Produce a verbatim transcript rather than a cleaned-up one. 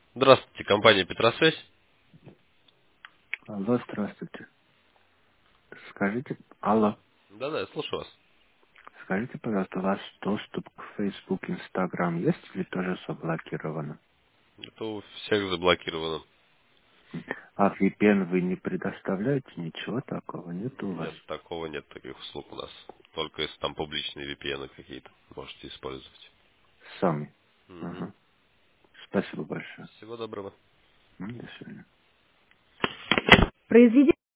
Здравствуйте, компания Петросвязь. Алло, здравствуйте. Скажите, алло, Да-да, я слушаю вас. скажите, пожалуйста, у вас доступ к Facebook, Instagram есть или тоже заблокировано? Это у всех заблокировано. А V P N вы не предоставляете? Ничего такого нет у вас? Нет, такого нет, таких услуг у нас. Только если там публичные V P N какие-то можете использовать. Сами. Мгм. Ага. Спасибо большое. Всего доброго. М, До свидания. Произведение